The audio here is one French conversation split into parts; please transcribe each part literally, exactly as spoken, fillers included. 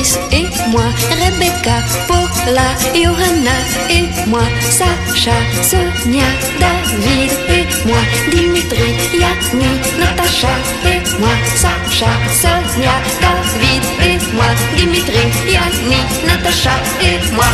Boris et moi, Rebecca, Paula, Johanna et moi, Sacha, Sonia, David et moi, Dimitri, Yanni, Natacha et moi, Sacha, Sonia, David et moi, Dimitri, Yanni, Natacha et moi.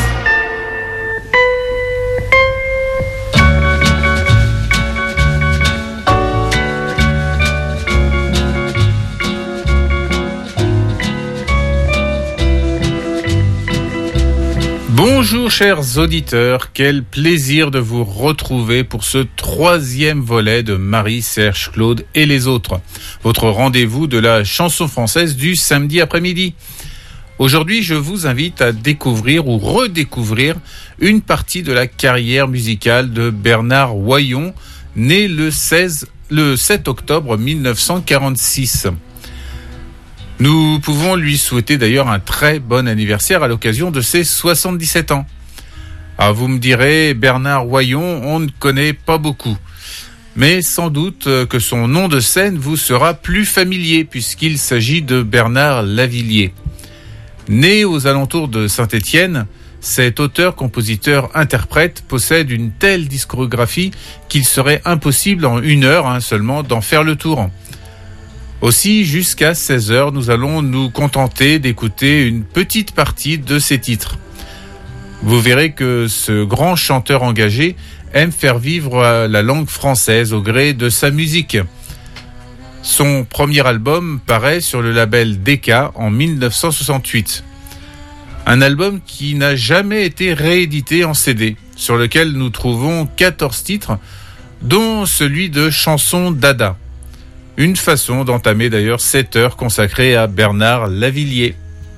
Bonjour chers auditeurs, quel plaisir de vous retrouver pour ce troisième volet de Marie, Serge, Claude et les autres. Votre rendez-vous de la chanson française du samedi après-midi. Aujourd'hui, je vous invite à découvrir ou redécouvrir une partie de la carrière musicale de Bernard Royon, né le seize, le sept octobre mille neuf cent quarante-six. Nous pouvons lui souhaiter d'ailleurs un très bon anniversaire à l'occasion de ses soixante-dix-sept ans. Ah, vous me direz, Bernard Royon, on ne connaît pas beaucoup. Mais sans doute que son nom de scène vous sera plus familier puisqu'il s'agit de Bernard Lavilliers. Né aux alentours de Saint-Étienne, cet auteur-compositeur-interprète possède une telle discographie qu'il serait impossible en une heure hein, seulement d'en faire le tour. Aussi, jusqu'à seize heures, nous allons nous contenter d'écouter une petite partie de ces titres. Vous verrez que ce grand chanteur engagé aime faire vivre la langue française au gré de sa musique. Son premier album paraît sur le label Decca en mille neuf cent soixante-huit. Un album qui n'a jamais été réédité en C D, sur lequel nous trouvons quatorze titres, dont celui de Chanson Dada. Une façon d'entamer d'ailleurs cette heure consacrée à Bernard Lavilliers.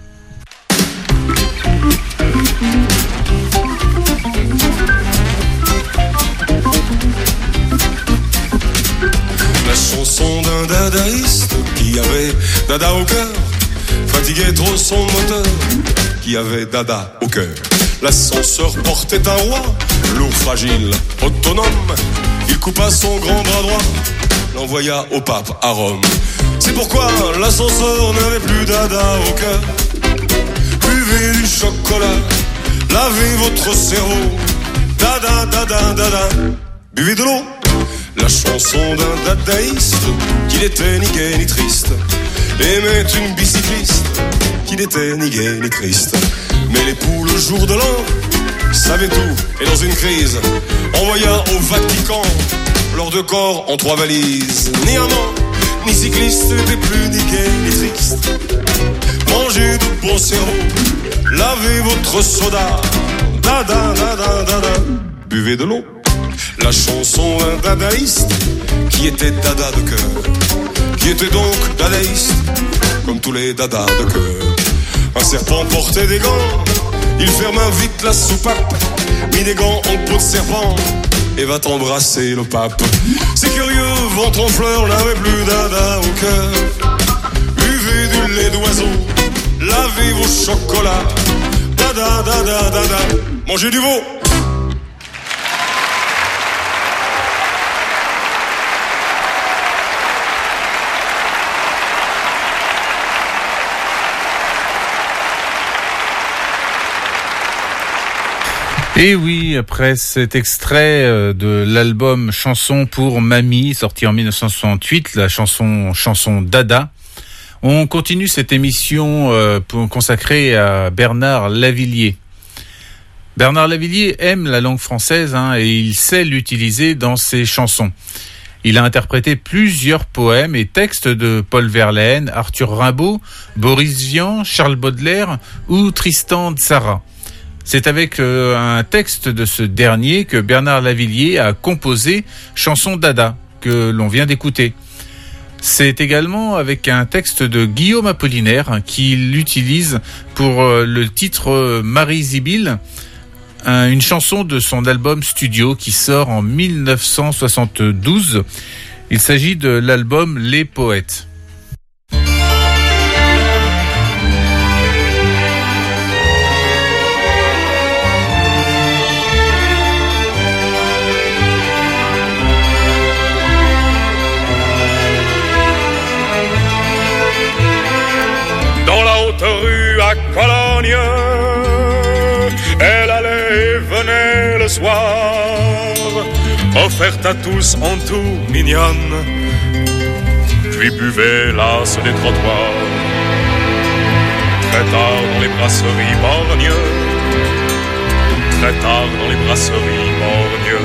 La chanson d'un dadaïste qui avait dada au cœur, fatiguait trop son moteur, qui avait dada au cœur. L'ascenseur portait un roi, lourd, fragile, autonome. Il coupa son grand bras droit, l'envoya au pape à Rome. C'est pourquoi l'ascenseur n'avait plus dada au cœur. Buvez du chocolat, lavez votre cerveau. Dada, dada, dada, buvez de l'eau. La chanson d'un dadaïste qui n'était ni gai ni triste, aimait une bicycliste qui n'était ni gai ni triste. Mais l'époux le jour de l'an savait tout et dans une crise envoya au Vatican leurs deux corps en trois valises. Ni amant, ni cycliste, n'était plus ni gai ni triste. Mangez de bon cerveau, lavez votre soda. Dada, dada, dada, buvez de l'eau. La chanson d'un dadaïste qui était dada de cœur, qui était donc dadaïste, comme tous les dadas de cœur. Un serpent portait des gants, il ferma vite la soupape, mit des gants en peau de serpent et va t'embrasser le pape. C'est curieux, ventre en fleurs, n'avait plus dada au cœur. Buvez du lait d'oiseau, lavez vos chocolats. Dada, dada, dada, mangez du veau. Et oui, après cet extrait de l'album Chanson pour Mamie, sorti en mille neuf cent soixante-huit, la chanson chanson Dada, on continue cette émission euh, pour, consacrée à Bernard Lavilliers. Bernard Lavilliers aime la langue française hein, et il sait l'utiliser dans ses chansons. Il a interprété plusieurs poèmes et textes de Paul Verlaine, Arthur Rimbaud, Boris Vian, Charles Baudelaire ou Tristan Tzara. C'est avec euh, un texte de ce dernier que Bernard Lavilliers a composé Chanson Dada, que l'on vient d'écouter. C'est également avec un texte de Guillaume Apollinaire qu'il utilise pour euh, le titre euh, Marie Zibil, un, une chanson de son album studio qui sort en mille neuf cent soixante-douze. Il s'agit de l'album Les Poètes. Rue à Colombe, Cologne. Elle allait et venait le soir, offerte à tous en tout mignonne, puis buvait l'as des trottoirs. Très tard dans les brasseries borgnes, très tard dans les brasseries borgnes.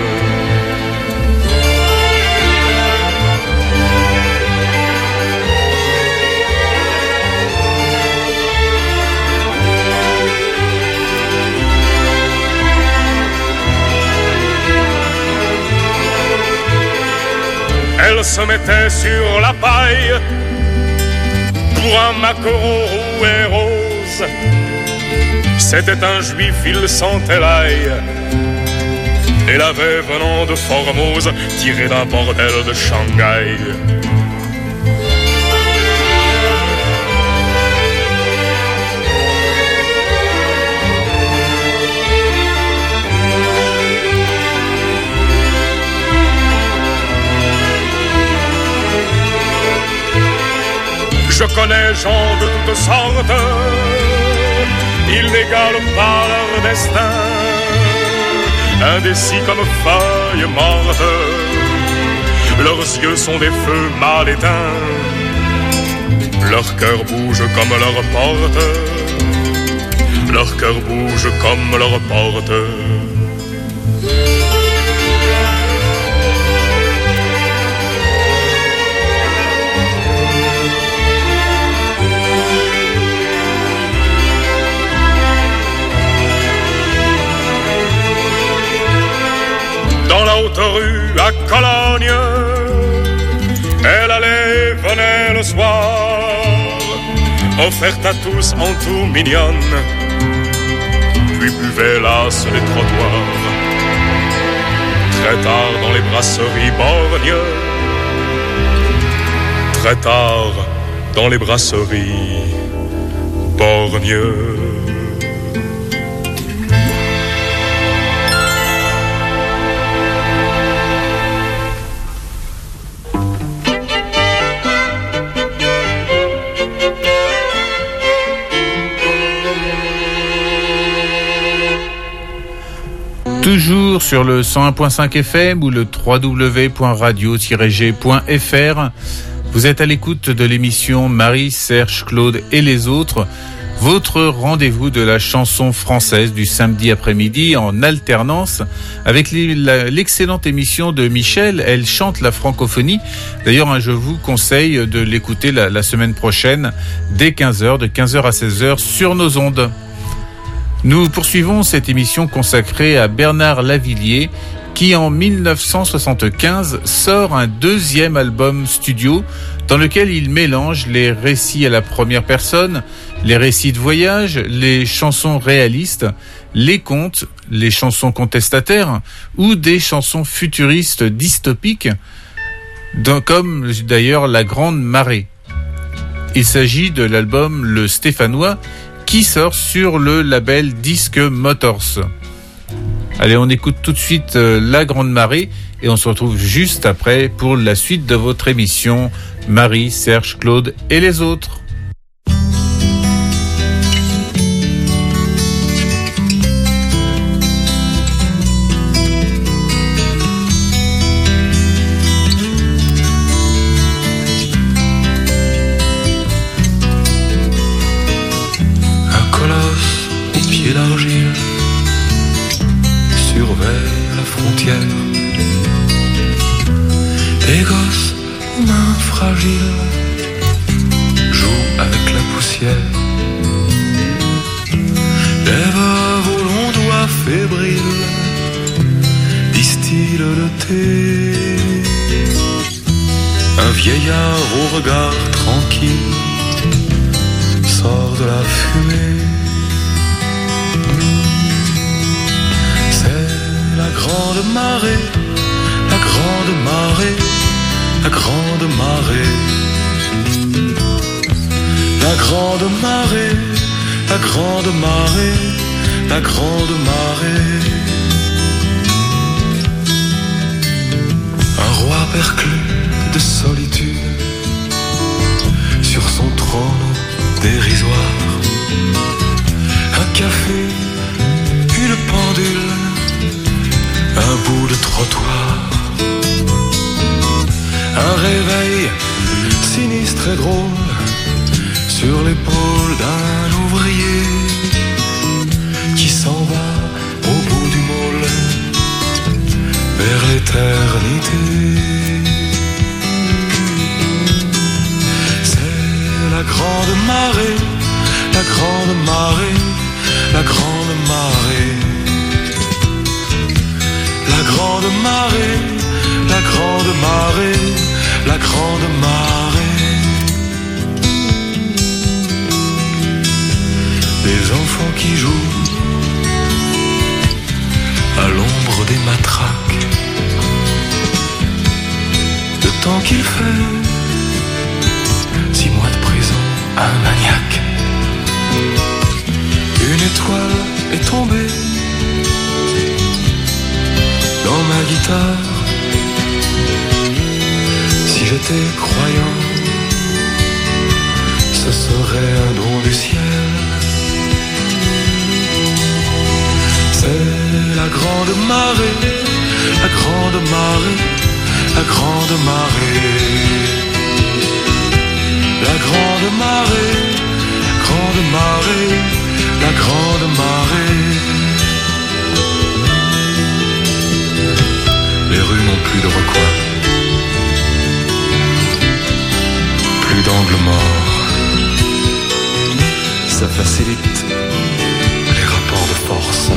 Elle se mettait sur la paille pour un maquereau roux et rose. C'était un juif, il sentait l'ail. Elle avait, venant de Formose, tiré d'un bordel de Shanghai. Je connais gens de toutes sortes, ils n'égalent pas leur destin, indécis comme feuilles mortes, leurs yeux sont des feux mal éteints, leur cœur bouge comme leur porte, leur cœur bouge comme leur porte. Dans la haute rue à Cologne, elle allait et venait le soir, offerte à tous en tout mignonne, puis buvait l'as des trottoirs. Très tard dans les brasseries borgnes, très tard dans les brasseries borgnes. Toujours sur le cent un virgule cinq F M ou le w w w point radio tiret g point f r. Vous êtes à l'écoute de l'émission Marie, Serge, Claude et les autres. Votre rendez-vous de la chanson française du samedi après-midi en alternance avec l'excellente émission de Michel. Elle chante la francophonie. D'ailleurs, hein, je vous conseille de l'écouter la, la semaine prochaine dès quinze heures, de quinze heures à seize heures sur nos ondes. Nous poursuivons cette émission consacrée à Bernard Lavilliers qui en mille neuf cent soixante-quinze sort un deuxième album studio dans lequel il mélange les récits à la première personne, les récits de voyage, les chansons réalistes, les contes, les chansons contestataires ou des chansons futuristes dystopiques, comme d'ailleurs La Grande Marée. Il s'agit de l'album Le Stéphanois qui sort sur le label Disque Motors. Allez, on écoute tout de suite euh, La Grande Marée et on se retrouve juste après pour la suite de votre émission Marie, Serge, Claude et les autres. Les gosses aux mains fragiles jouent avec la poussière. Les veuves aux longs doigts fébriles distillent le thé. Un vieillard au regard tranquille sort de la fumée. C'est la grande marée, la grande marée, la grande marée, la grande marée, la grande marée, la grande marée. Un roi perclus de solitude sur son trône dérisoire, réveil sinistre et drôle sur l'épaule d'un ouvrier qui s'en va au bout du môle vers l'éternité. C'est la grande marée, la grande marée, la grande marée, la grande marée, la grande marée, la grande marée. Des enfants qui jouent à l'ombre des matraques. Le temps qu'il fait, six mois de prison, un maniaque. Une étoile est tombée dans ma guitare. Si j'étais croyant, ce serait un don du ciel. C'est la grande marée, la grande marée, la grande marée, la grande marée, la grande marée, la grande marée. Les rues n'ont plus de recoin, plus d'angle mort. Ça facilite les rapports de force.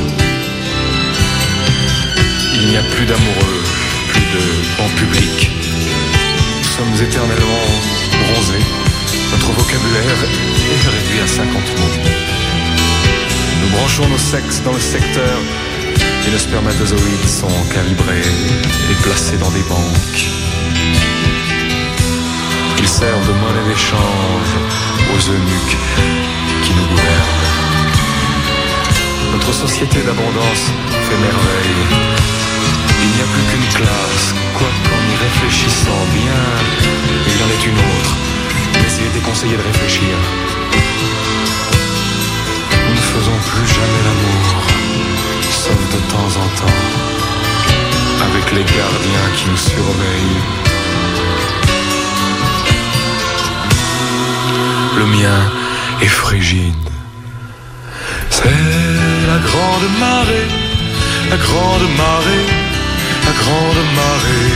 Il n'y a plus d'amoureux, plus de banc public. Nous sommes éternellement bronzés. Notre vocabulaire est réduit à cinquante mots. Nous branchons nos sexes dans le secteur et nos spermatozoïdes sont calibrés et placés dans des banques. Ils servent de monnaie d'échange aux eunuques qui nous gouvernent. Notre société d'abondance fait merveille. Il n'y a plus qu'une classe, quoique en y réfléchissant bien, il en est une autre, mais il est déconseillé de réfléchir. Nous ne faisons plus jamais l'amour, sauf de temps en temps, avec les gardiens qui nous surveillent. Le mien est frigide. C'est la grande marée, la grande marée, la grande marée,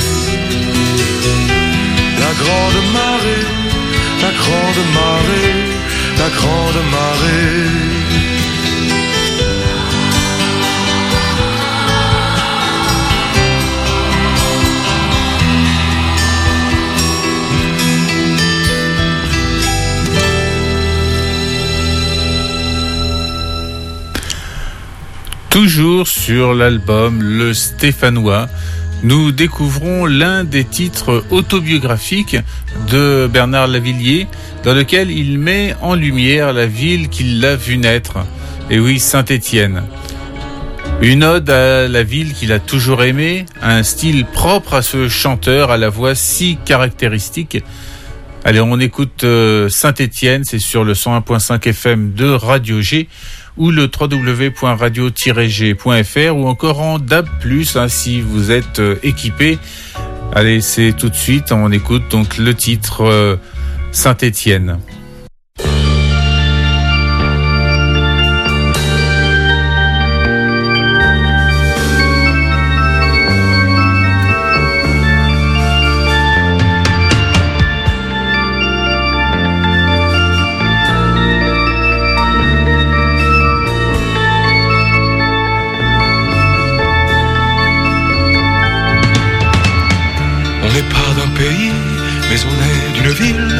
la grande marée, la grande marée, la grande marée. Toujours sur l'album Le Stéphanois, nous découvrons l'un des titres autobiographiques de Bernard Lavilliers, dans lequel il met en lumière la ville qu'il a vue naître. Et oui, Saint-Étienne. Une ode à la ville qu'il a toujours aimée, un style propre à ce chanteur à la voix si caractéristique. Allez, on écoute euh, Saint-Étienne, c'est sur le cent un virgule cinq F M de Radio G, ou le w w w point radio tiret g point f r, ou encore en D A B plus, hein, si vous êtes euh, équipé. Allez, c'est tout de suite, on écoute donc le titre euh, Saint-Étienne. On n'est pas d'un pays, mais on est d'une ville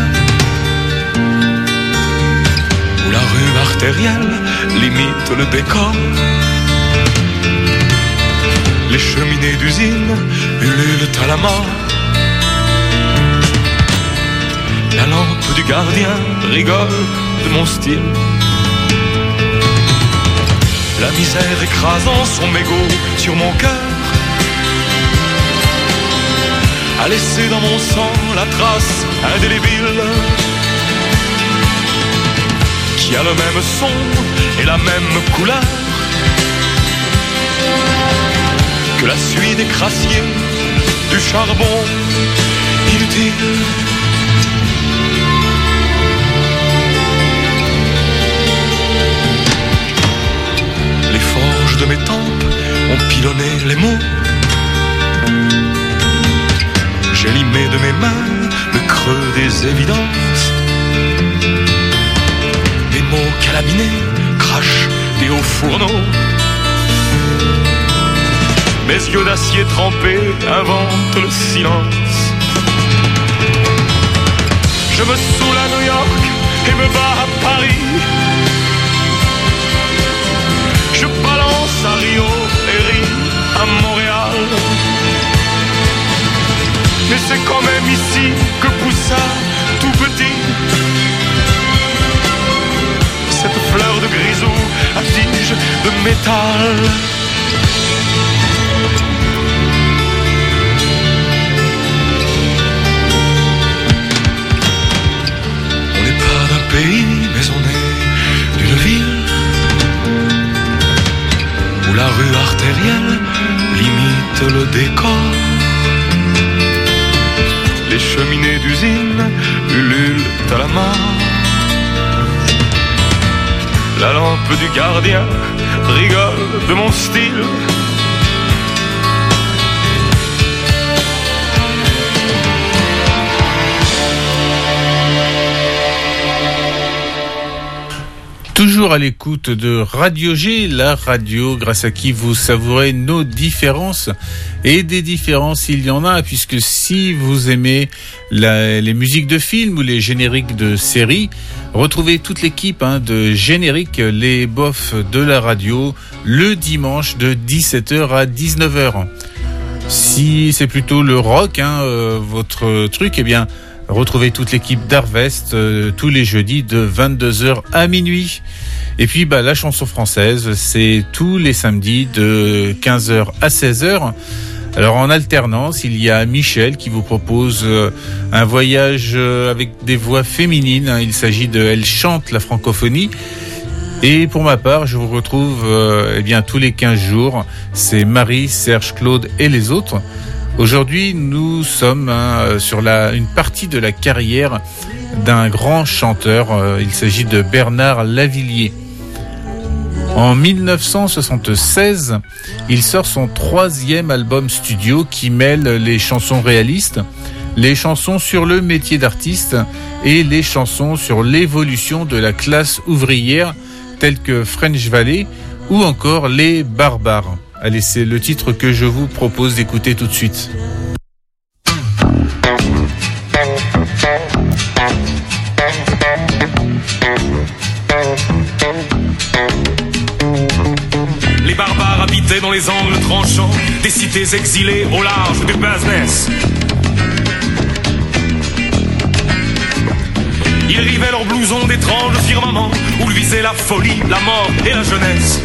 où la rue artérielle limite le décor. Les cheminées d'usine ululent à la mort. La lampe du gardien rigole de mon style. La misère écrasant son mégot sur mon cœur a laissé dans mon sang la trace indélébile qui a le même son et la même couleur que la suie des crassiers du charbon. Il inutile. Les forges de mes tempes ont pilonné les mots. J'ai limé de mes mains le creux des évidences. Des mots calaminés crachent des hauts fourneaux. Mes yeux d'acier trempés inventent le silence. Je me saoule à New York et me bats à Paris. Je balance à Rio et ris à Montréal. Mais c'est quand même ici que poussa tout petit cette fleur de grisou à tige de métal. On n'est pas d'un pays, mais on est d'une ville où la rue artérielle limite le décor. Les cheminées d'usine ululent à la mort. La lampe du gardien rigole de mon style. Toujours à l'écoute de Radio G, la radio grâce à qui vous savourez nos différences. Et des différences, il y en a, puisque si vous aimez la, les musiques de films ou les génériques de séries, retrouvez toute l'équipe hein, de Générique, les bofs de la radio, le dimanche de dix-sept heures à dix-neuf heures. Si c'est plutôt le rock, hein, euh, votre truc, eh bien, retrouvez toute l'équipe d'Harvest euh, tous les jeudis de vingt-deux heures à minuit. Et puis bah, la chanson française, c'est tous les samedis de quinze heures à seize heures. Alors en alternance, il y a Michel qui vous propose euh, un voyage euh, avec des voix féminines. Hein. Il s'agit de Elle chante la francophonie. Et pour ma part, je vous retrouve euh, eh bien tous les quinze jours. C'est Marie, Serge, Claude et les autres. Aujourd'hui, nous sommes hein, sur la, une partie de la carrière d'un grand chanteur. Euh, il s'agit de Bernard Lavilliers. En dix-neuf cent soixante-seize, il sort son troisième album studio qui mêle les chansons réalistes, les chansons sur le métier d'artiste et les chansons sur l'évolution de la classe ouvrière telles que French Valley ou encore Les Barbares. Allez, c'est le titre que je vous propose d'écouter tout de suite. Les barbares habitaient dans les angles tranchants des cités exilées au large du business. Ils rivaient leurs blousons d'étranges firmaments où luisait la folie, la mort et la jeunesse.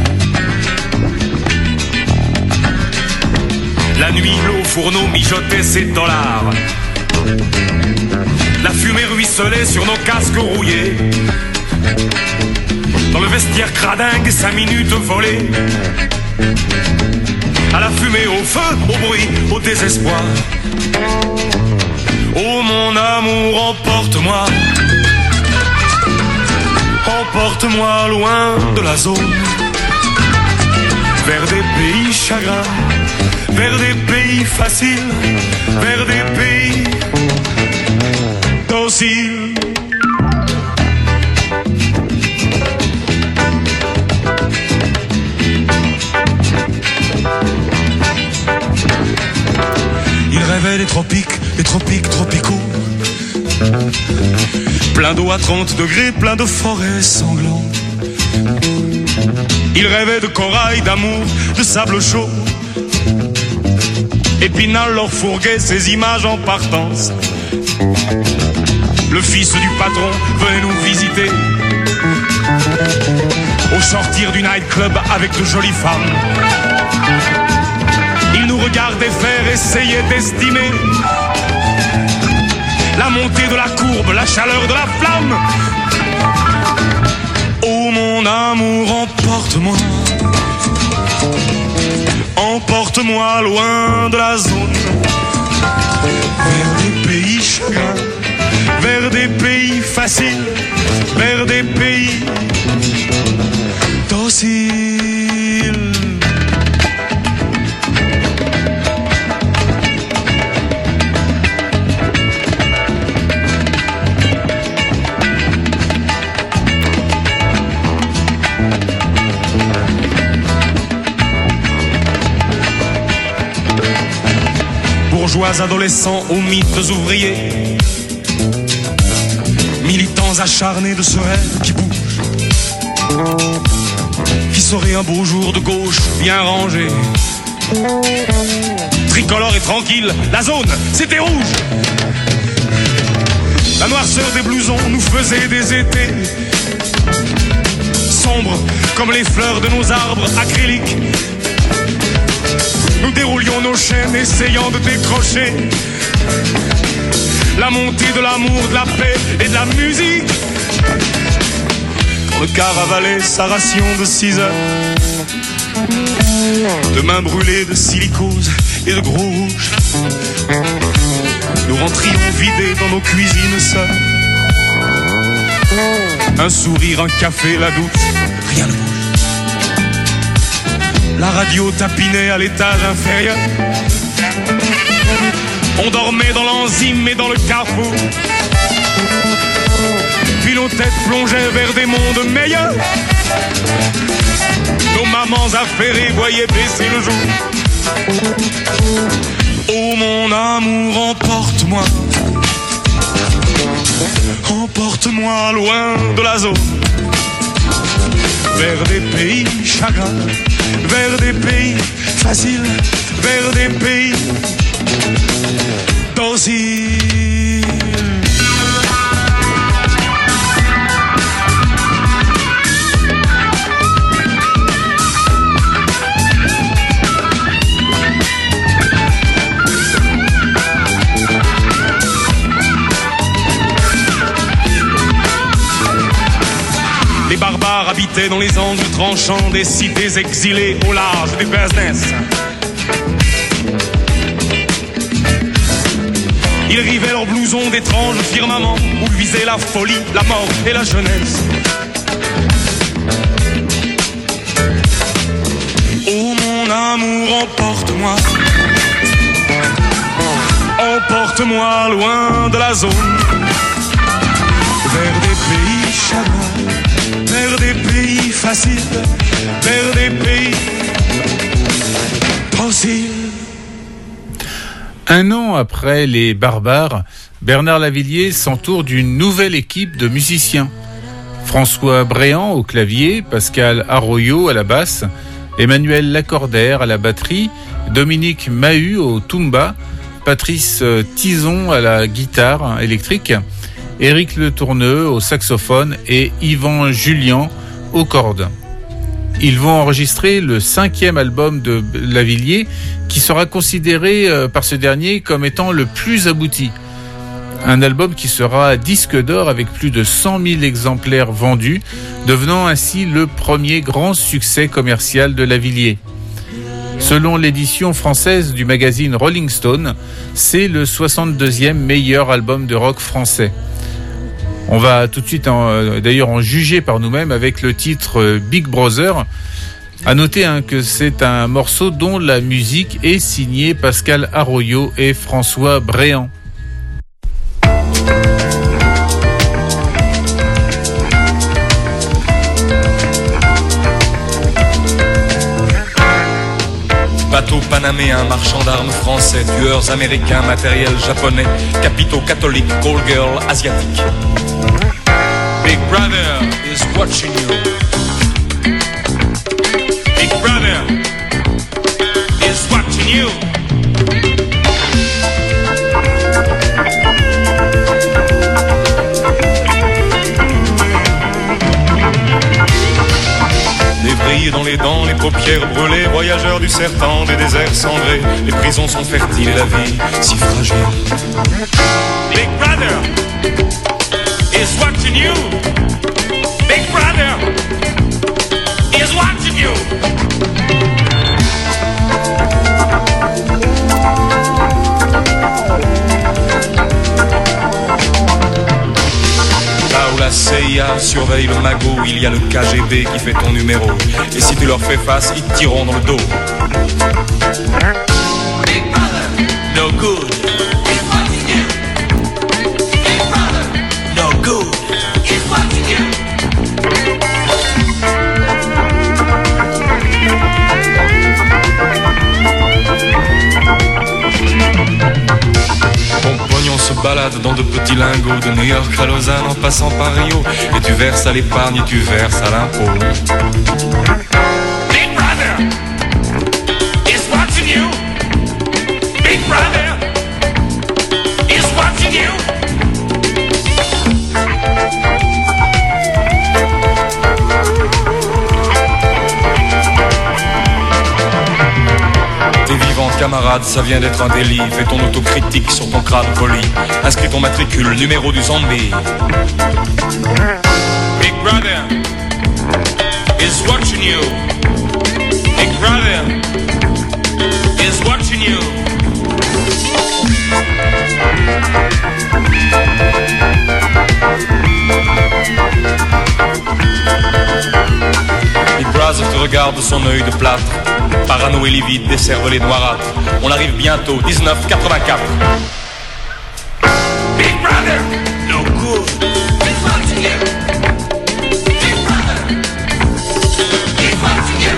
La nuit, le fourneau mijotait ses dollars. La fumée ruisselait sur nos casques rouillés. Dans le vestiaire cradingue, cinq minutes volées. À la fumée, au feu, au bruit, au désespoir. Oh mon amour, emporte-moi. Emporte-moi loin de la zone. Vers des pays chagrins, vers des pays faciles, vers des pays dociles. Il rêvait des tropiques, des tropiques tropicaux. Plein d'eau à trente degrés, plein de forêts sanglantes. Il rêvait de corail, d'amour, de sable chaud. Épinal leur fourguait ces images en partance. Le fils du patron venait nous visiter au sortir du nightclub avec de jolies femmes. Il nous regardait faire, essayait d'estimer la montée de la courbe, la chaleur de la flamme. Oh mon amour, emporte-moi. Emporte-moi loin de la zone. Vers des pays chagrins, vers des pays faciles, vers des pays dociles. Bourgeois adolescents aux mythes ouvriers, militants acharnés de ce rêve qui bouge, qui serait un beau jour de gauche bien rangé, tricolore et tranquille, la zone c'était rouge. La noirceur des blousons nous faisait des étés sombres comme les fleurs de nos arbres acryliques. Nous déroulions nos chaînes essayant de décrocher la montée de l'amour, de la paix et de la musique. Quand le car avalait sa ration de six heures, de mains brûlées de silicose et de gros rouge, nous rentrions vidés dans nos cuisines seules. Un sourire, un café, la goutte, rien ne bouge. La radio tapinait à l'étage inférieur. On dormait dans l'enzyme et dans le carrefour. Puis nos têtes plongeaient vers des mondes meilleurs. Nos mamans affairées voyaient baisser le jour. Oh mon amour, emporte-moi, emporte-moi loin de la zone, vers des pays chagrins, vers des pays faciles, vers des pays dociles. Les barbares habitaient dans les angles tranchants des cités exilées au large des business. Ils rivaient leurs blousons d'étranges firmaments où luisaient la folie, la mort et la jeunesse. Oh mon amour, emporte-moi, emporte-moi loin de la zone, vers des pays chagrins, vers des pays faciles, vers des pays dociles. Un an après les Barbares, Bernard Lavilliers s'entoure d'une nouvelle équipe de musiciens. François Bréant au clavier, Pascal Arroyo à la basse, Emmanuel Lacordaire à la batterie, Dominique Mahut au tumba, Patrice Tison à la guitare électrique, Éric Le Tourneux au saxophone et Yvan Julian aux cordes. Ils vont enregistrer le cinquième album de Lavilliers qui sera considéré par ce dernier comme étant le plus abouti. Un album qui sera disque d'or avec plus de cent mille exemplaires vendus, devenant ainsi le premier grand succès commercial de Lavilliers. Selon l'édition française du magazine Rolling Stone, c'est le soixante-deuxième meilleur album de rock français. On va tout de suite en, d'ailleurs en juger par nous-mêmes avec le titre Big Brother. À noter hein, que c'est un morceau dont la musique est signée Pascal Arroyo et François Bréant. Bateaux panaméens, marchands d'armes français, tueurs américains, matériel japonais, capitaux catholiques, call girl asiatique. Big Brother is watching you. Big Brother is watching you. Des brilles dans les dents, les paupières brûlées, voyageurs du serpent, des déserts cendrés, les prisons sont fertiles et la vie si fragile. Big Brother is watching you. Big Brother is watching you. surveille le magot, il y a le K G B qui fait ton numéro. Et si tu leur fais face, ils te tireront dans le dos. Big brother, no good. He's watching you. Big brother, no good. He's watching you. Ton pognon se balade dans de petits lingots, de New York à Lausanne en passant par Rio. Et tu verses à l'épargne et tu verses à l'impôt. Big brother is watching you. Big brother is watching you. T'es vivant, camarade, ça vient d'être un délit. Fais ton autocritique sur ton crâne poli. Inscris ton matricule, numéro du zombie. Big brother is watching you. Big brother is watching you. Big brother te regarde de son œil de plâtre. Parano et livide, des cervelets noirâtres. On arrive bientôt, dix-neuf quatre-vingt-quatre. Big brother, no good. He's watching you. Big brother, he's watching you.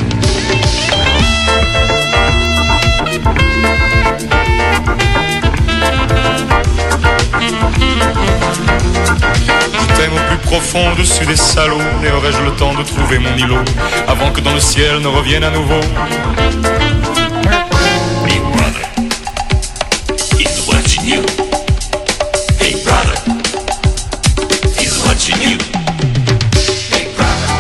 Je t'aime au plus profond, au-dessus des salauds. Et aurais-je le temps de trouver mon îlot avant que dans le ciel ne revienne à nouveau? Big brother, he's watching you. Big brother, he's watching you. Big brother,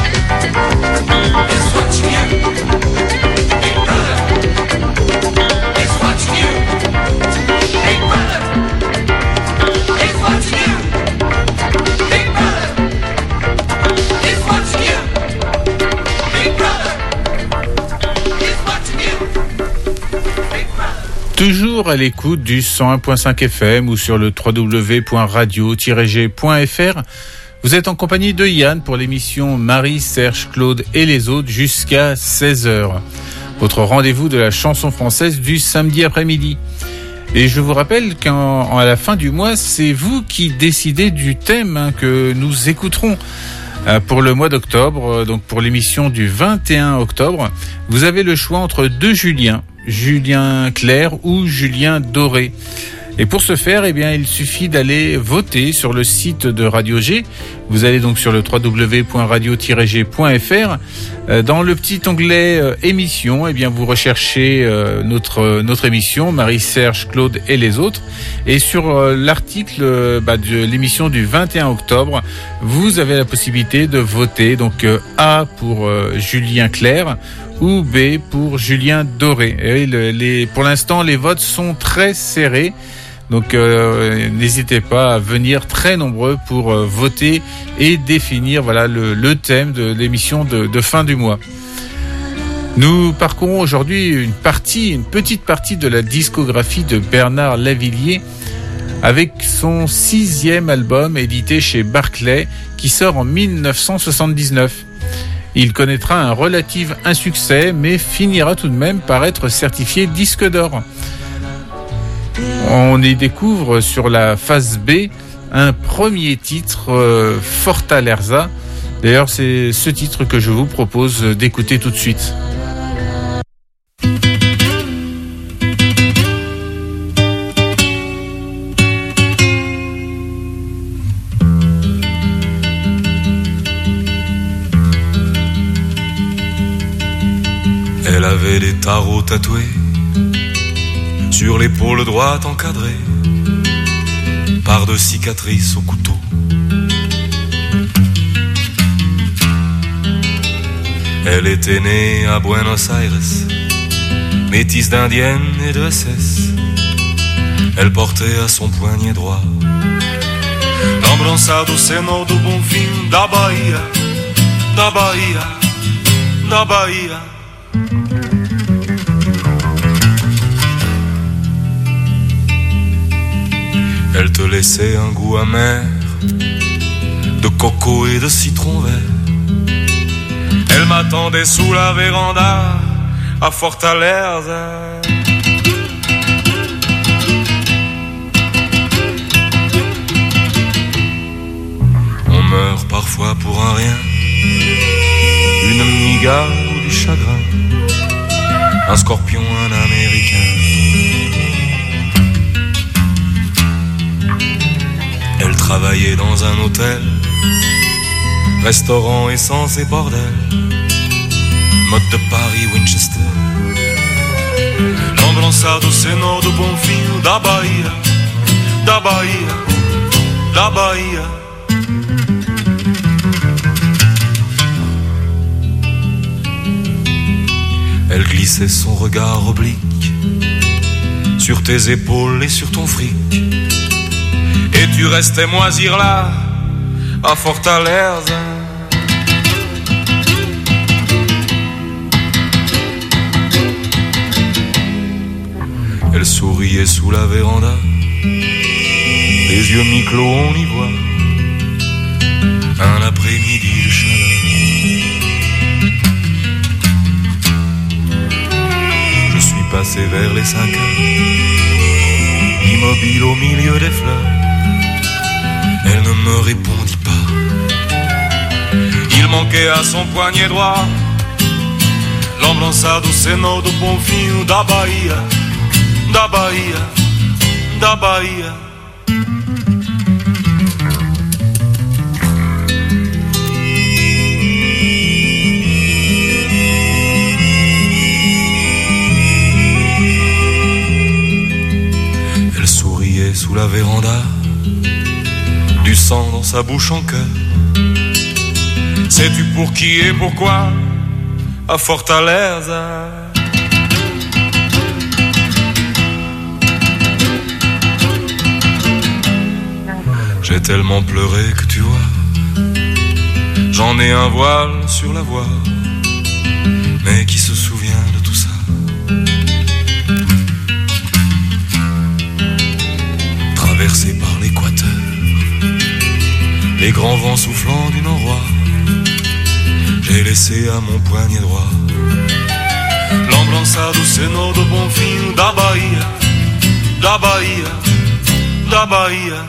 he's watching you. Big brother, he's watching you. Big brother, he's watching you. Big brother, he's watching you. Big brother, he's watching you. Big brother. Toujours à l'écoute du cent un point cinq F M ou sur le w w w point radio tiret g point f r. Vous êtes en compagnie de Yann pour l'émission Marie, Serge, Claude et les autres jusqu'à seize heures. Votre rendez-vous de la chanson française du samedi après-midi. Et je vous rappelle qu'à la fin du mois, c'est vous qui décidez du thème hein, que nous écouterons. Pour le mois d'octobre, donc pour l'émission du vingt et un octobre, vous avez le choix entre deux Julien, Julien Clerc ou Julien Doré. Et pour ce faire, eh bien, il suffit d'aller voter sur le site de Radio G. Vous allez donc sur le w w w point radio tiret g point f r. Dans le petit onglet euh, émission, eh bien, vous recherchez euh, notre notre émission Marie, Serge, Claude et les autres. Et sur euh, l'article euh, bah, de l'émission du vingt et un octobre, vous avez la possibilité de voter. Donc euh, A pour euh, Julien Clerc ou B pour Julien Doré. Et le, les, pour l'instant, les votes sont très serrés. Donc euh, n'hésitez pas à venir très nombreux pour euh, voter et définir voilà le, le thème de l'émission de, de fin du mois. Nous parcourons aujourd'hui une partie, une petite partie de la discographie de Bernard Lavilliers avec son sixième album édité chez Barclay qui sort en dix-neuf cent soixante-dix-neuf. Il connaîtra un relatif insuccès mais finira tout de même par être certifié disque d'or. On y découvre sur la face B un premier titre, euh, Fortaleza. D'ailleurs, c'est ce titre que je vous propose d'écouter tout de suite. Elle avait des tarots tatoués sur l'épaule droite encadrée par deux cicatrices au couteau. Elle était née à Buenos Aires, métisse d'indienne et de S S. Elle portait à son poignet droit l'embrançado seno do Bonfim da Bahia, da Bahia, da Bahia. Elle te laissait un goût amer de coco et de citron vert. Elle m'attendait sous la véranda à Fortaleza. On meurt parfois pour un rien, une miga ou du chagrin, un scorpion, un américain. Elle travaillait dans un hôtel, restaurant, essence et bordel, mode de Paris, Winchester. L'emblançado Senor do Bonfim, da Bahia, da Bahia, da Bahia. Elle glissait son regard oblique sur tes épaules et sur ton fric. Et tu restais moisir là, à Fortaleza. Elle souriait sous la véranda, les yeux mi-clos on y voit un après-midi de chaleur. Je suis passé vers les cinq heures, immobile au milieu des fleurs. Elle ne me répondit pas. Il manquait à son poignet droit l'emblançado Senor do Bonfim, da Bahia, da Bahia, da Bahia. Elle souriait sous la véranda, du sang dans sa bouche en cœur. Sais-tu pour qui et pourquoi à Fortaleza? J'ai tellement pleuré que tu vois, j'en ai un voile sur la voie. Mais qui se souvient de tout ça? Traversé par l'équateur, les grands vents soufflant du nord-ouest, j'ai laissé à mon poignet droit l'emblançado Senor do Bonfim, da Bahia, da Bahia, da Bahia.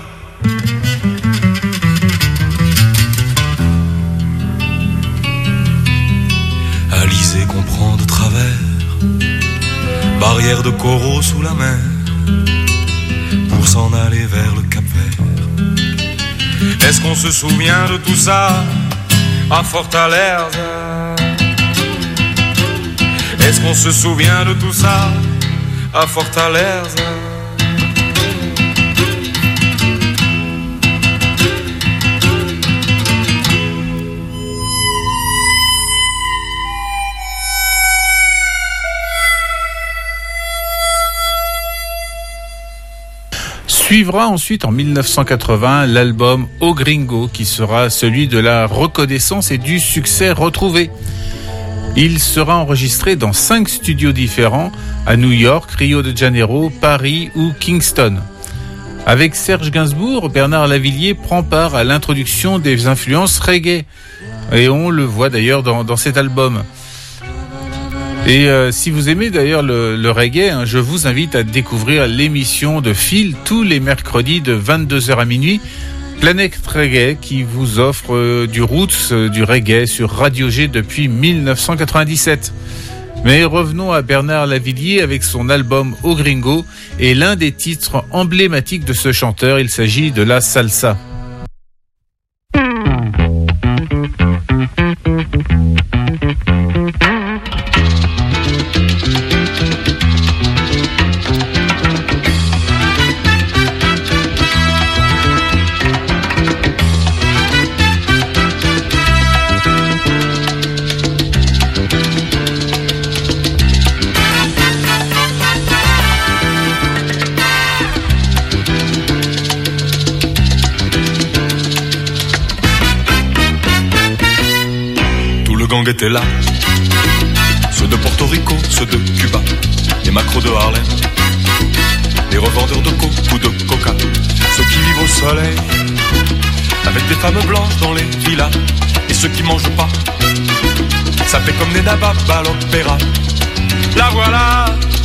Alizé comprend de travers, barrière de coraux sous la mer, pour s'en aller vers le Cap-Vert. Est-ce qu'on se souvient de tout ça à Fortaleza? Est-ce qu'on se souvient de tout ça à Fortaleza? Suivra ensuite en mille neuf cent quatre-vingts l'album O Gringo, qui sera celui de la reconnaissance et du succès retrouvé. Il sera enregistré dans cinq studios différents à New York, Rio de Janeiro, Paris ou Kingston. Avec Serge Gainsbourg, Bernard Lavilliers prend part à l'introduction des influences reggae. Et on le voit d'ailleurs dans, dans cet album. Et euh, si vous aimez d'ailleurs le, le reggae, hein, je vous invite à découvrir l'émission de Phil tous les mercredis de vingt-deux heures à minuit, Planète Reggae, qui vous offre euh, du roots, euh, du reggae sur Radio G depuis mille neuf cent quatre-vingt-dix-sept. Mais revenons à Bernard Lavilliers avec son album O Gringo et l'un des titres emblématiques de ce chanteur, il s'agit de la salsa. Étaient là, ceux de Porto Rico, ceux de Cuba, les macros de Harlem, les revendeurs de coke ou de coca, ceux qui vivent au soleil, avec des femmes blanches dans les villas. Et ceux qui mangent pas, ça fait comme des nababs à l'opéra. La voilà,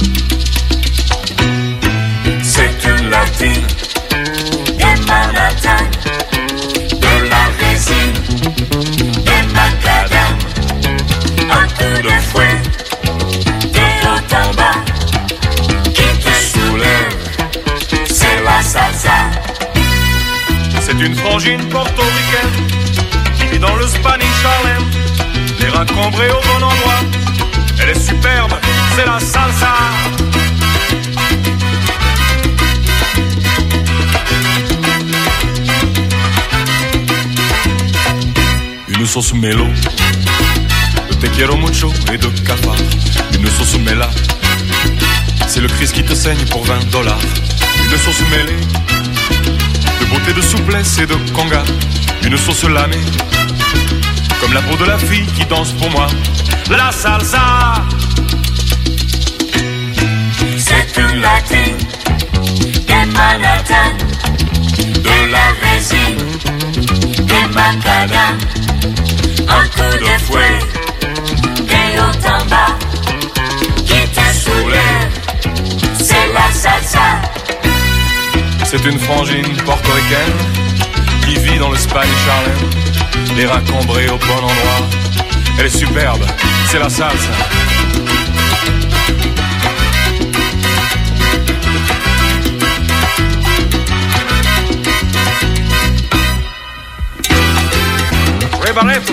c'est une latine des Manhattan, de la résine, des macadam, un coup de fouet, des hauts en bas, qui te soulève, c'est la salsa. C'est une frangine portoricaine qui vit dans le Spanish Harlem, les reins cambrés au bon endroit. Elle est superbe, c'est la salsa. Une sauce mélo, de te quiero mucho et de cafard. Une sauce méla, c'est le Christ qui te saigne pour vingt dollars. Une sauce mêlée, de beauté, de souplesse et de conga. Une sauce lamée, comme la peau de la fille qui danse pour moi. La salsa, c'est une latine des Manhattan, de la résine, des macadam, un coup de fouet, des hauts en bas, qui te soulève, c'est la salsa. c'est une frangine portoricaine qui vit dans le Spanish Harlem, les reins cambrés au bon endroit. Elle est superbe, c'est la salsa. Ray Barreto.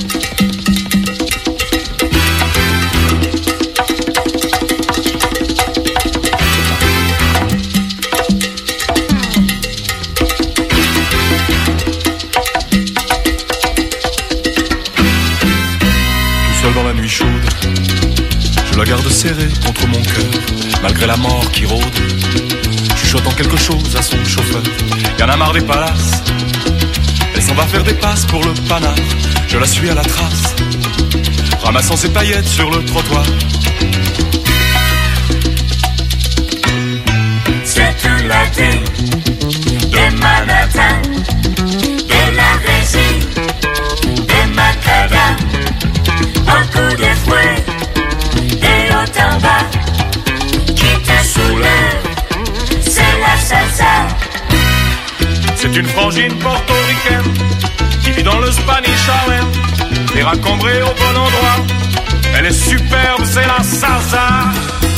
Dans la nuit chaude, je la garde serrée contre mon cœur, malgré la mort qui rôde, chuchotant quelque chose à son chauffeur. Y'en a marre des palaces, elle s'en va faire des passes pour le panard. Je la suis à la trace, ramassant ses paillettes sur le trottoir. C'est une latine des Manhattan, de la résine, des macadam, un coup de fouet, des hauts en bas, qui te soulève, c'est la salsa. C'est une frangine portoricaine qui vit dans le Spanish Harlem, les reins cambrés au bon endroit. Elle est superbe, c'est la salsa.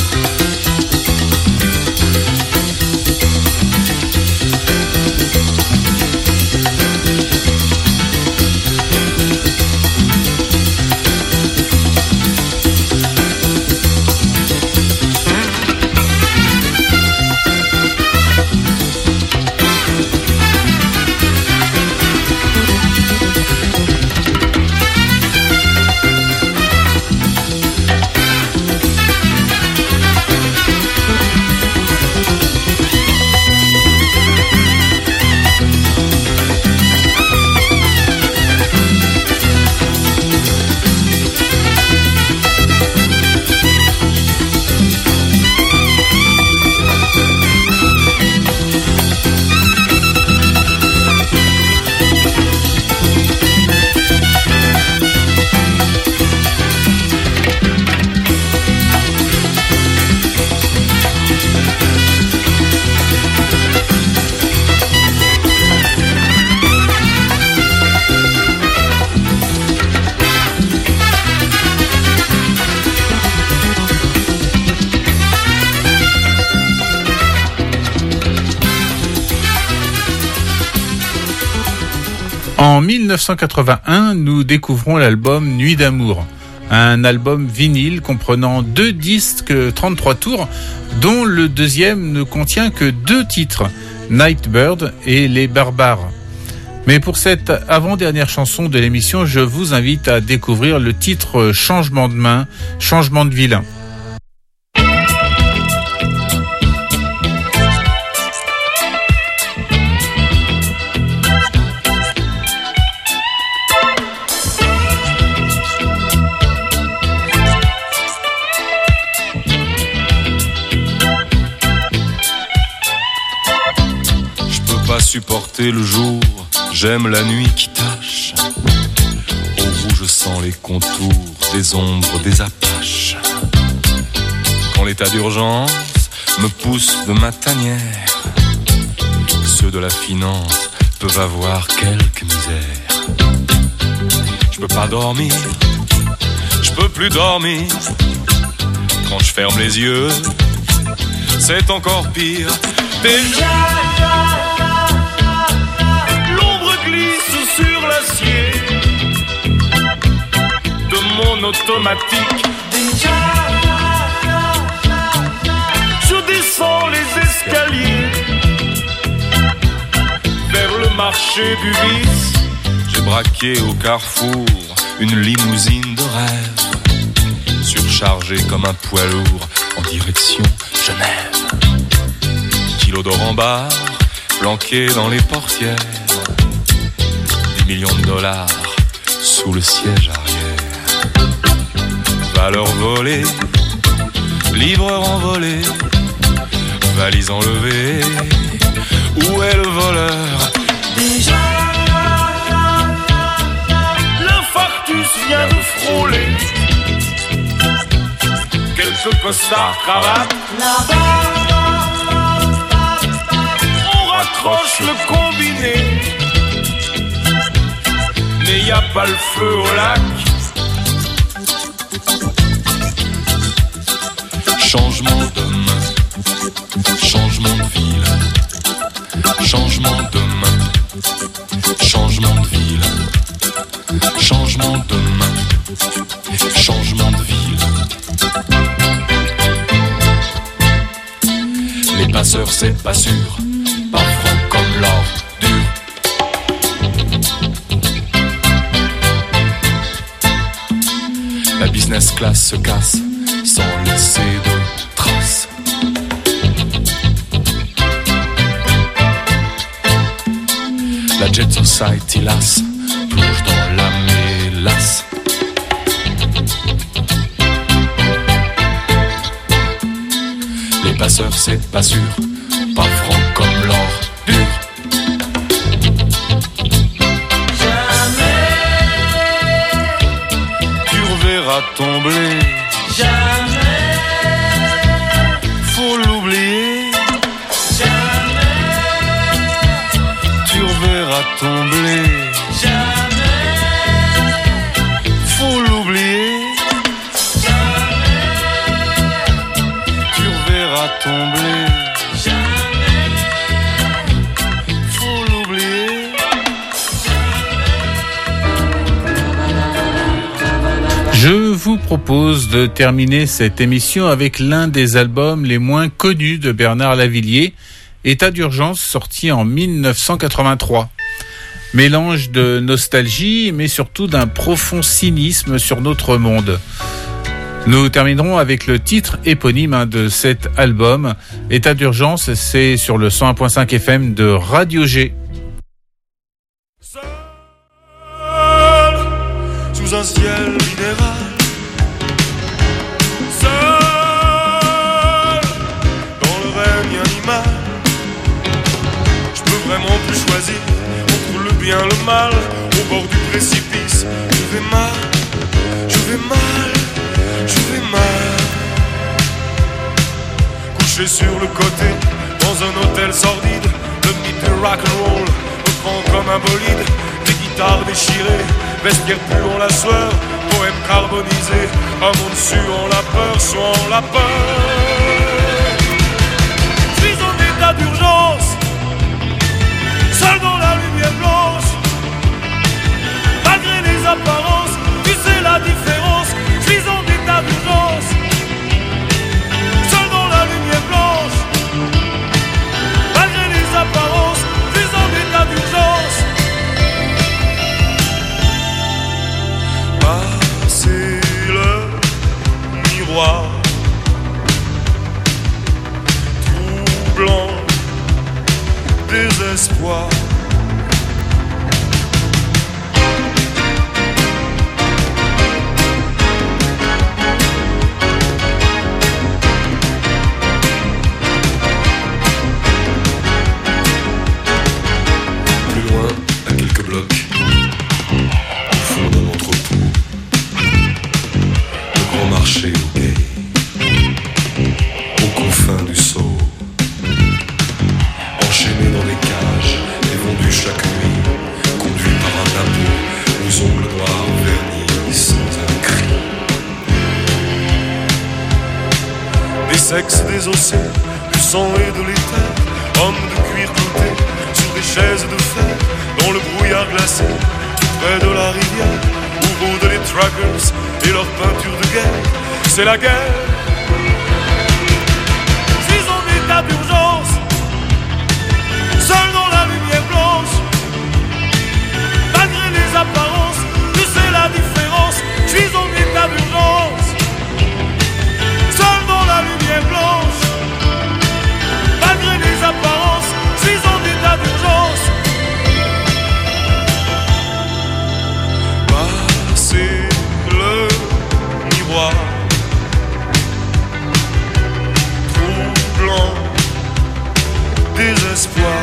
En mille neuf cent quatre-vingt-un, nous découvrons l'album Nuit d'amour, un album vinyle comprenant deux disques trente-trois tours, dont le deuxième ne contient que deux titres, Nightbird et Les Barbares. Mais pour cette avant-dernière chanson de l'émission, je vous invite à découvrir le titre Changement de main, Changement de vilain. Supporter le jour, J'aime la nuit qui tâche. Au rouge, je sens les contours des ombres des Apaches. Quand l'état d'urgence me pousse de ma tanière, ceux de la finance peuvent avoir quelque misère. Je peux pas dormir, je peux plus dormir. Quand je ferme les yeux, c'est encore pire. Déjà, l'ombre glisse sur l'acier de mon automatique. Déjà, je descends les escaliers vers le marché du vice. J'ai braqué au carrefour une limousine de rêve, surchargée comme un poids lourd en direction Genève. Kilos d'or en barre, planqués dans les portières, dix millions de dollars sous le siège arrière. Valeur volée, livreur envolé, valise enlevée, où est le voleur? Déjà, l'infarctus vient de frôler. Quelques costards cravates, on raccroche le combiné, mais y a pas le feu au lac. Changement de main, changement de ville, changement de main, changement de ville, changement de main, changement de ville. Les passeurs c'est pas sûr, pas franc comme l'or dur. La business class se casse sans laisser de traces. La Jet Society lasse, plonge dans la mélasse. Les passeurs c'est pas sûr, pas franc comme l'or dur. Jamais tu reverras ton blé. Jamais faut l'oublier. Jamais tu reverras ton blé. Jamais faut l'oublier. Ton blé, jamais, faut l'oublier. Je vous propose de terminer cette émission avec l'un des albums les moins connus de Bernard Lavilliers, État d'urgence, sorti en dix-neuf cent quatre-vingt-trois. Mélange de nostalgie, mais surtout d'un profond cynisme sur notre monde. Nous terminerons avec le titre éponyme de cet album. État d'urgence, c'est sur le cent un virgule cinq F M de Radio G. Seul, sous un ciel minéral, seul, dans le règne animal, je peux vraiment plus choisir entre le bien et le mal. Au bord du précipice, je vais mal, je vais mal. Je vais mal, couché sur le côté, dans un hôtel sordide. Le beat de rock'n'roll me prend comme un bolide. Des guitares déchirées, vestiaire puant la sueur, poème carbonisé, un monde suant la peur, suant la peur. Je suis en état d'urgence, seul dans la lumière blanche, malgré les apparences, tu sais la différence. Je suis en état d'urgence, seul dans la lumière blanche, malgré les apparences, je suis en état d'urgence. Passer le miroir, troublant désespoir. sexe désossé, du sang et de l'éther. Hommes de cuir cloutés sur des chaises de fer, dans le brouillard glacé, près de la rivière, où rôdent les trackers et leur peinture de guerre. C'est la guerre. Je suis en état d'urgence, seul dans la lumière blanche. Malgré les apparences, tu sais la différence. Je suis en état d'urgence, seul dans la lumière blanche. Malgré les apparences, je suis en état d'urgence. Passer le miroir, troublant désespoir.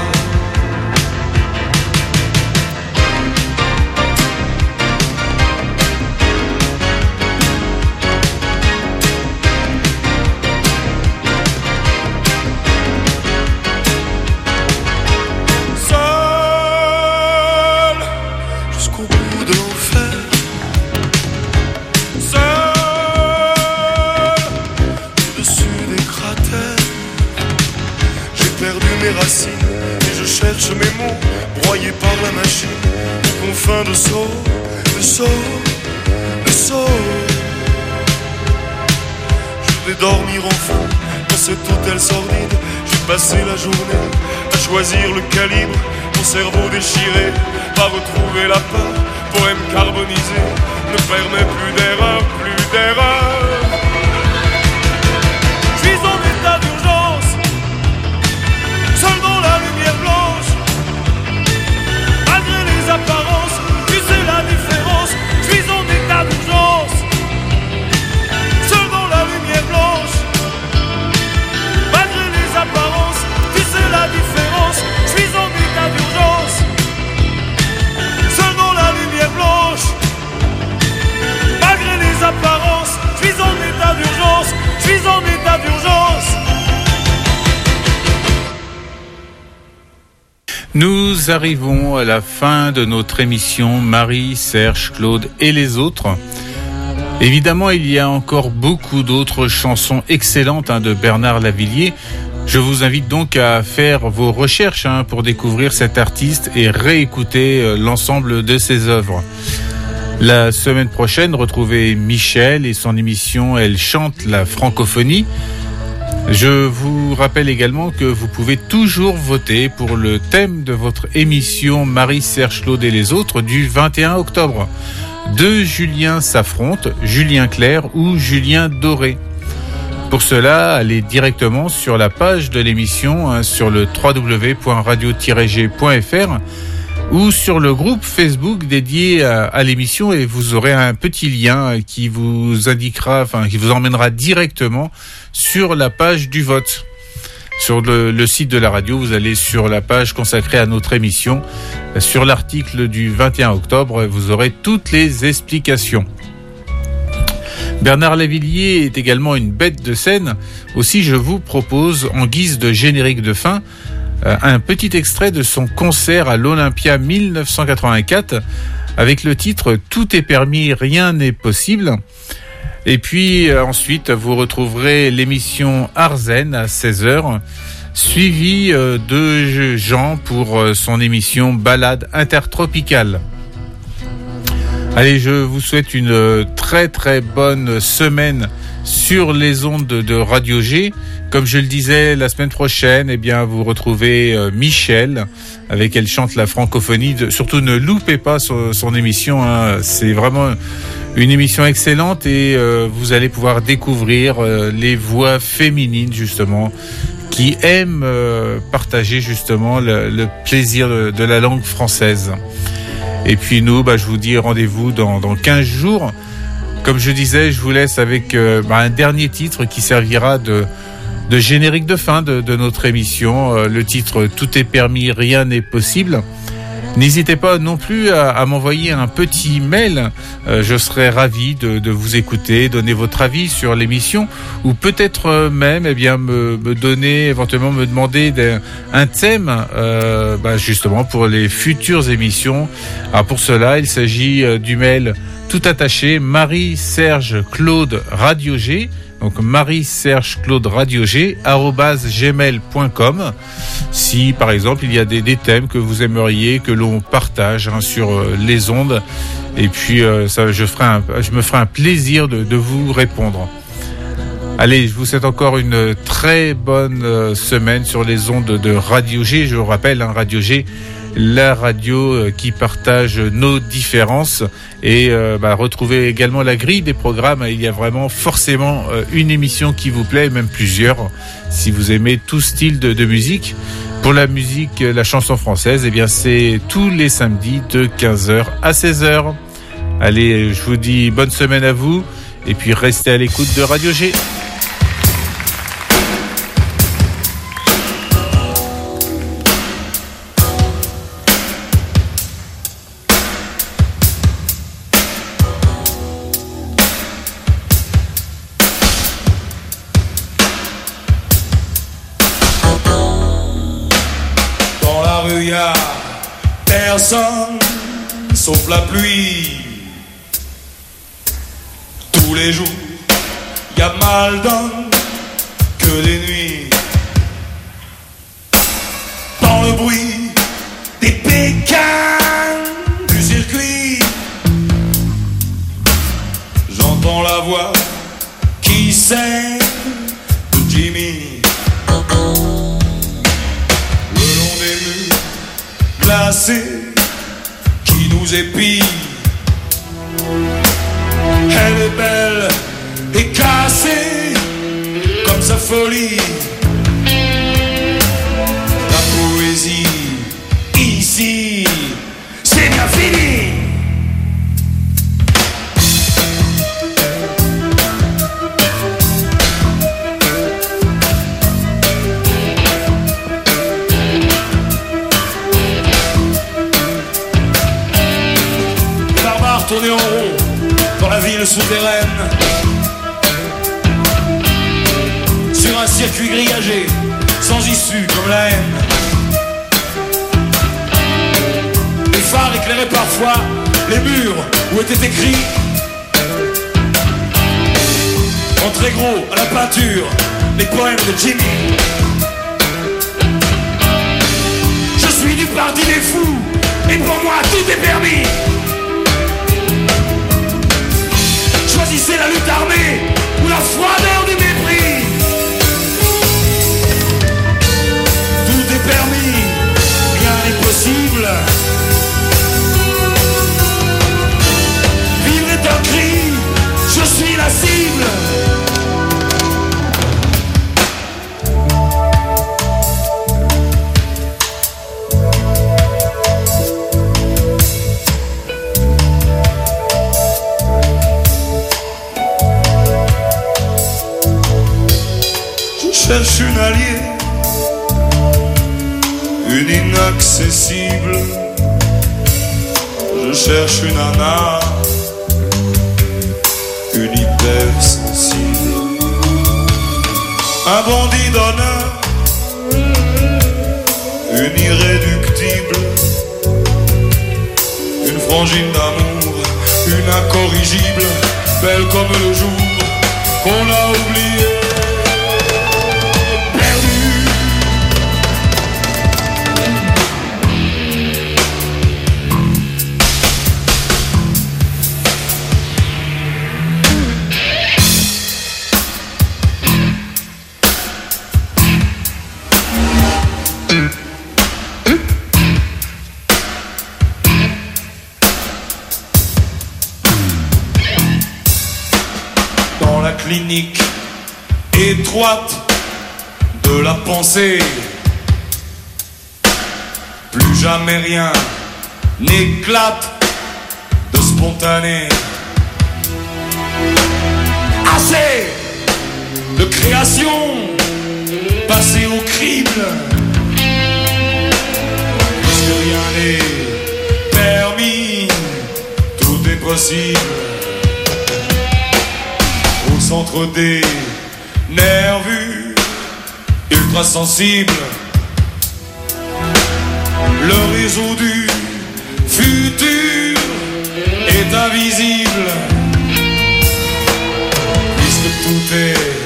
Et je cherche mes mots, broyés par la machine, aux confins de Sceaux, de Sceaux, de Sceaux. Je vais dormir enfin dans cet hôtel sordide. J'ai passé la journée à choisir le calibre. Mon cerveau déchiré va retrouver la peur. Poème carbonisé ne permet plus d'erreur, plus d'erreur. Je suis en état d'urgence, seul dans la lumière blanche. Malgré les apparences, tu sais la différence. Je suis en état d'urgence, seul dans la lumière blanche. Malgré les apparences, tu sais la différence. Je suis en état d'urgence, seul dans la lumière blanche. Malgré les apparences, je suis en état d'urgence. Je suis en état d'urgence. Nous arrivons à la fin de notre émission Marie, Serge, Claude et les autres. Évidemment, il y a encore beaucoup d'autres chansons excellentes hein, de Bernard Lavilliers. Je vous invite donc à faire vos recherches hein, pour découvrir cet artiste et réécouter euh, l'ensemble de ses œuvres. La semaine prochaine, retrouvez Michel et son émission Elle chante la francophonie. Je vous rappelle également que vous pouvez toujours voter pour le thème de votre émission Marie, Serge, Claude et les autres du vingt et un octobre. Deux Julien s'affrontent, Julien Clerc ou Julien Doré. Pour cela, allez directement sur la page de l'émission hein, sur le w w w point radio tiret g point f r ou sur le groupe Facebook dédié à, à l'émission et vous aurez un petit lien qui vous indiquera, enfin qui vous emmènera directement sur la page du vote. Sur le, le site de la radio, vous allez sur la page consacrée à notre émission, sur l'article du vingt et un octobre, vous aurez toutes les explications. Bernard Lavilliers est également une bête de scène. Aussi, je vous propose, en guise de générique de fin, un petit extrait de son concert à l'Olympia mille neuf cent quatre-vingt-quatre avec le titre « Tout est permis, rien n'est possible ». Et puis ensuite, vous retrouverez l'émission Arzen à seize heures, suivie de Jean pour son émission Balade intertropicale. Allez, je vous souhaite une très très bonne semaine sur les ondes de Radio G. Comme je le disais, la semaine prochaine, eh bien, vous retrouvez euh, Michel, avec Elle chante la francophonie. De, surtout, ne loupez pas son, son émission. Hein. C'est vraiment une émission excellente et euh, vous allez pouvoir découvrir euh, les voix féminines, justement, qui aiment euh, partager, justement, le, le plaisir de, de la langue française. Et puis nous, bah, je vous dis rendez-vous dans, dans quinze jours. Comme je disais, je vous laisse avec euh, bah, un dernier titre qui servira de, de générique de fin de, de notre émission. Euh, le titre « Tout est permis, rien n'est possible ». N'hésitez pas non plus à, à m'envoyer un petit mail. Euh, je serai ravi de, de vous écouter, donner votre avis sur l'émission, ou peut-être même, eh bien, me, me donner, éventuellement me demander des, un thème, euh, bah, justement pour les futures émissions. Alors pour cela, il s'agit du mail tout attaché Marie Serge Claude Radio G. Donc Marie-Serge-Claude Radio G arobase gmail point com. Si par exemple il y a des, des thèmes que vous aimeriez que l'on partage hein, sur euh, les ondes, et puis euh, ça, je ferai un, je me ferai un plaisir de, de vous répondre. Allez, je vous souhaite encore une très bonne euh, semaine sur les ondes de Radio G. Je vous rappelle, hein, Radio G, la radio euh, qui partage nos différences. Et euh, bah, retrouvez également la grille des programmes. Il y a vraiment forcément euh, une émission qui vous plaît, même plusieurs, si vous aimez tout style de, de musique. Pour la musique, la chanson française, eh bien c'est tous les samedis de quinze heures à seize heures. Allez, je vous dis bonne semaine à vous. Et puis restez à l'écoute de Radio G. Y a personne sauf la pluie. Tous les jours y a mal donne que des nuits. Dans le bruit des pécans du circuit, j'entends la voix qui saigne de Jimmy. Glacée qui nous épie, elle est belle et cassée comme sa folie. La poésie ici, c'est bien fini. Tourner en rond dans la ville souterraine, sur un circuit grillagé, sans issue comme la haine. Les phares éclairaient parfois les murs où étaient écrits en très gros à la peinture les poèmes de Jimmy. Je suis du parti des fous et pour moi tout est permis. Choisissez la lutte armée ou la froideur du mépris. Tout est permis, rien n'est possible. Vivre est un cri, je suis la cible. Je cherche une alliée, une inaccessible. Je cherche une nana, une hypersensible. Un bandit d'honneur, une irréductible. Une frangine d'amour, une incorrigible. Belle comme le jour qu'on a oublié. Clinique étroite de la pensée, plus jamais rien n'éclate de spontané. Assez de création, passer au crible, puisque rien n'est permis, tout est possible. Centre des nervus ultra sensibles, le réseau du futur est invisible, puisque tout est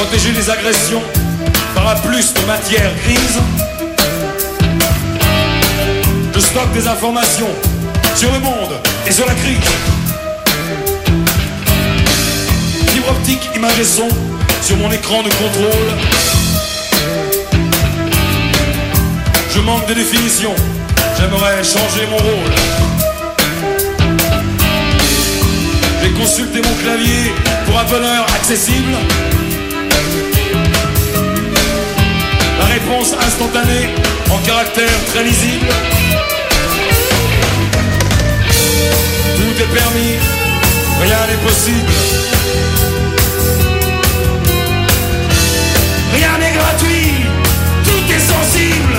protéger les agressions par un plus de matière grise. Je stocke des informations sur le monde et sur la crise. Fibre optique, images et son sur mon écran de contrôle. Je manque de définition, j'aimerais changer mon rôle. J'ai consulté mon clavier pour un bonheur accessible. La réponse instantanée en caractère très lisible. Tout est permis, rien n'est possible. Rien n'est gratuit, tout est sensible.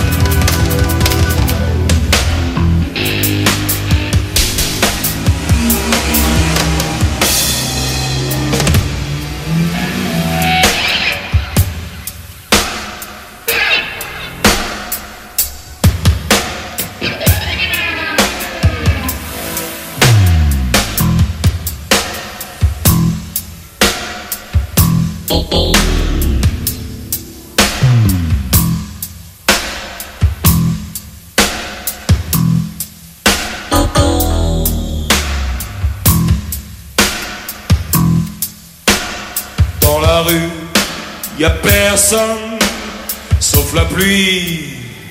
Y a personne sauf la pluie.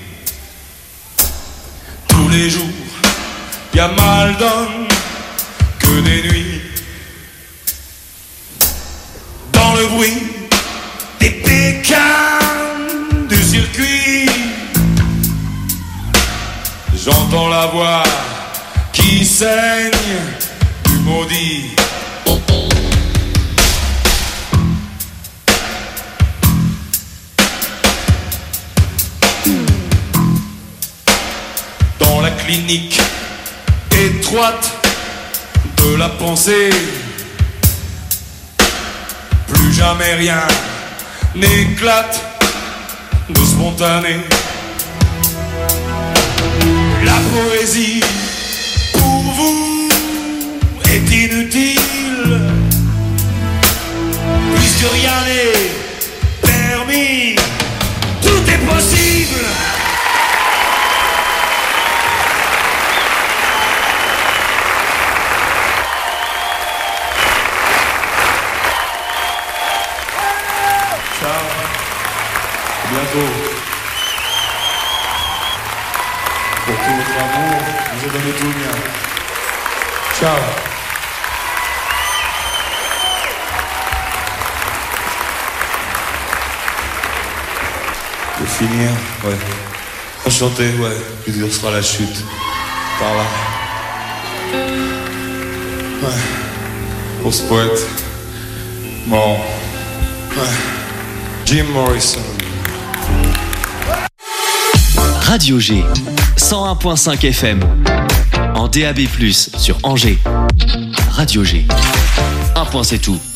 Tous les jours y a mal donne que des nuits. Dans le bruit des bécanes du circuit, j'entends la voix qui saigne du maudit. Clinique étroite de la pensée, plus jamais rien n'éclate de spontané. La poésie pour vous est inutile, puisque rien n'est permis, tout est possible. Bientôt. Pour tout votre amour, je vous ai donné tout le mien. Ciao. Pour finir, ouais. Pour chanter, ouais. Plus dur sera la chute. Par là. Ouais. Pour ce poète. Bon. Ouais. Jim Morrison. Radio G, cent un virgule cinq F M, en D A B plus, sur Angers. Radio G, un point c'est tout.